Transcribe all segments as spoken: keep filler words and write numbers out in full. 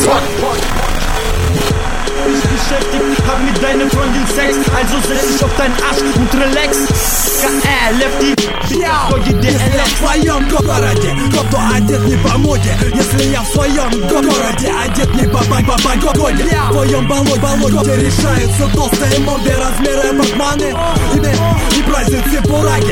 Ich beschäftigt, hab mit deiner Freundin Sex, also setz dich auf deinen Arsch und relax. K L, Lefty, Если я в своем городе, кто одет не по моде. Если я в своем городе, одет не по погоде. В твоем болоте, болоте решаются толстые морды, размеры портманы и празднуются бураги.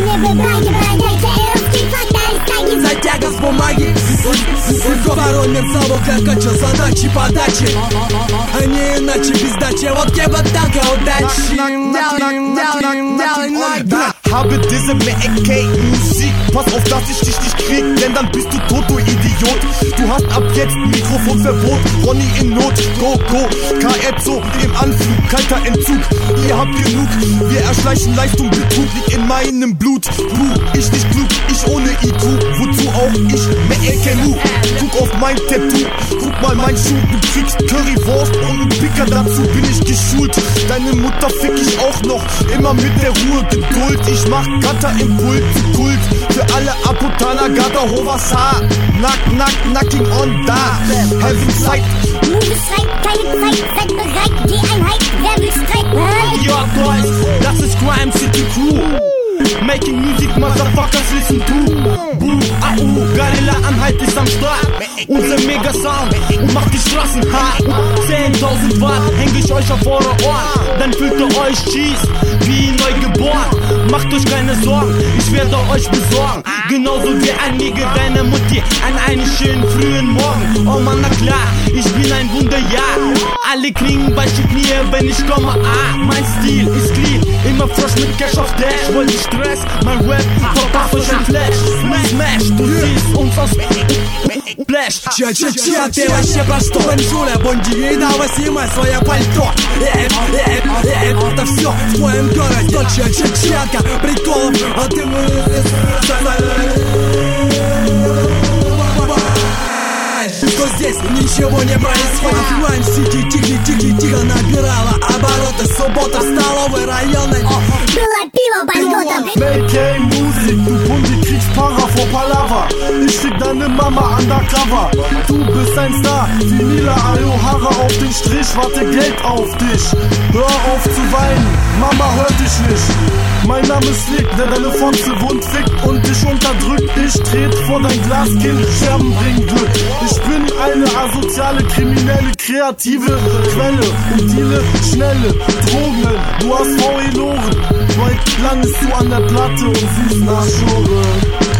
Затяга с бумаги, порой мерцало клякача, задачи, подачи. А не иначе без дачи, вот тебе танка удачи. Habe diese M K Musik, pass auf, dass ich dich nicht krieg, denn dann bist du tot, du Idiot. Du hast ab jetzt Mikrofonverbot, Ronny in Not, go, go. K R so im Anflug, kalter Entzug, ihr habt genug. Wir erschleichen Leistung, Betrug liegt in meinem Blut. Puh, ich nicht klug, ich ohne I Q, wozu auch ich M K Mu. Guck auf mein Tattoo, guck mal mein Schuh, du kriegst Currywurst und einen Picker, dazu bin ich geschult. Deine Mutter fick ich auch noch, immer mit der Ruhe, Geduld. Ich mach Gatter im Pult zu Kult, für alle Apotana, Gata, Hovas Haar. Nack, nack, knacking on da, having sight. Move streit, keine Zeit, seid bereit, die Einheit, wer will streiten? Ja, Boys, das ist Crime City Crew. Making music, motherfuckers, listen to. Boom, au, Garilla Anhalt ist am Start. Unser Mega-Sound und macht die Straßen hart. zehntausend Watt häng ich euch auf eure Ohren. Dann fühlt ihr euch Cheese wie neu geboren. Macht euch keine Sorgen, ich werde euch besorgen. Genauso wie ein Nigger deiner Mutti an einem schönen frühen Morgen. Oh man, na klar, ich bin ein Wunder, ja. Alle kriegen weiche Knie, wenn ich komme, ah. Mein Stil ist clean, immer fresh mit Cash of Dash. Wollt ihr Stress, mein Rap verpasst euch ein Flash. Smash, du siehst uns aus Flash. Ча-ча-ча, ты вообще про что? Бонжуля, бондивида, восьмое свое пальто. Это все в твоем городе. Ча-ча-чака, приколов, а ты... Что здесь ничего не происходит. Crime City тихо-тихо-тихо набирала обороты. Суббота в столовой районной. Было пиво банкотом. M K Musik, du Bundi kriegst Para vor Palava. Ich schick deine Mama undercover. Du bist ein Star, wie Mila Ayohara auf den Strich. Warte Geld auf dich, hör auf zu weinen, Mama hört dich nicht. Mein Name ist Slick, der deine Fotze wund fickt und dich unterdrückt. Ich tret vor dein Glaskind, Scherben bringen Glück. Ich bin eine asoziale, kriminelle, kreative Quelle und deale schnelle Drogen. Du hast verloren, weil landest du an der Platte und siehst nach Schore.